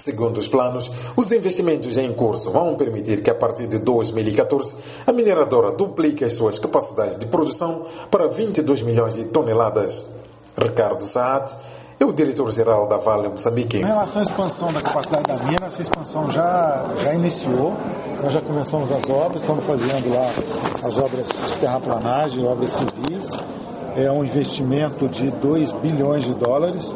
Segundo os planos, os investimentos em curso vão permitir que, a partir de 2014, a mineradora duplique as suas capacidades de produção para 22 milhões de toneladas. Ricardo Saad é o diretor-geral da Vale Moçambique. Em relação à expansão da capacidade da mina, essa expansão já iniciou. Nós já começamos as obras, estamos fazendo lá as obras de terraplanagem, obras civis. É um investimento de 2 bilhões de dólares.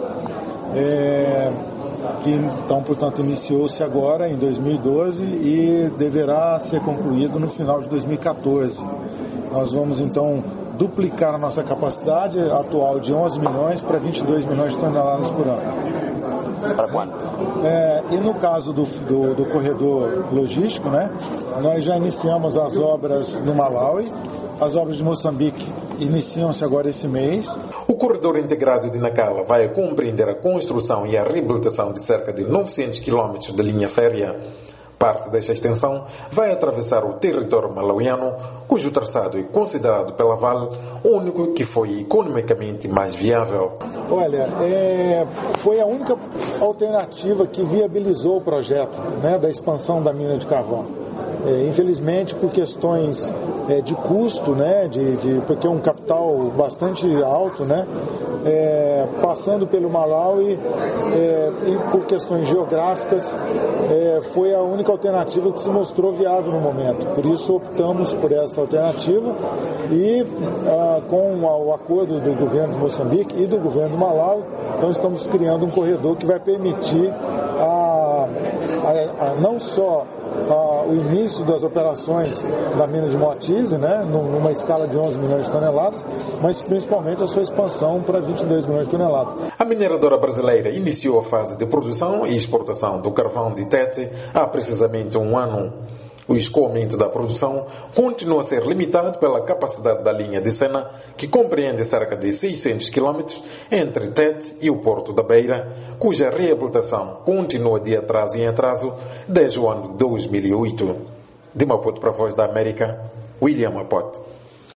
Que então, portanto, iniciou-se agora em 2012 e deverá ser concluído no final de 2014. Nós vamos então duplicar a nossa capacidade atual de 11 milhões para 22 milhões de toneladas por ano. Para quando? E no caso do corredor logístico, né, nós já iniciamos as obras no Malawi, as obras de Moçambique iniciam-se agora esse mês. O corredor integrado de Nacala vai compreender a construção e a reabilitação de cerca de 900 km de linha férrea. Parte desta extensão vai atravessar o território malauiano, cujo traçado é considerado pela Vale o único que foi economicamente mais viável. Olha, foi a única alternativa que viabilizou o projeto, né, da expansão da mina de carvão. Infelizmente, por questões de custo, né, porque é um capital bastante alto, né, passando pelo Malawi e por questões geográficas, foi a única alternativa que se mostrou viável no momento. Por isso optamos por essa alternativa e com o acordo do governo de Moçambique e do governo do Malawi, então estamos criando um corredor que vai permitir não só o início das operações da mina de Moatize, né, numa escala de 11 milhões de toneladas, mas principalmente a sua expansão para 22 milhões de toneladas. A mineradora brasileira iniciou a fase de produção e exportação do carvão de Tete há precisamente um ano. O escoamento da produção continua a ser limitado pela capacidade da linha de Sena, que compreende cerca de 600 km entre Tete e o Porto da Beira, cuja reabilitação continua de atraso em atraso desde o ano de 2008. De Maputo para a Voz da América, William Apote.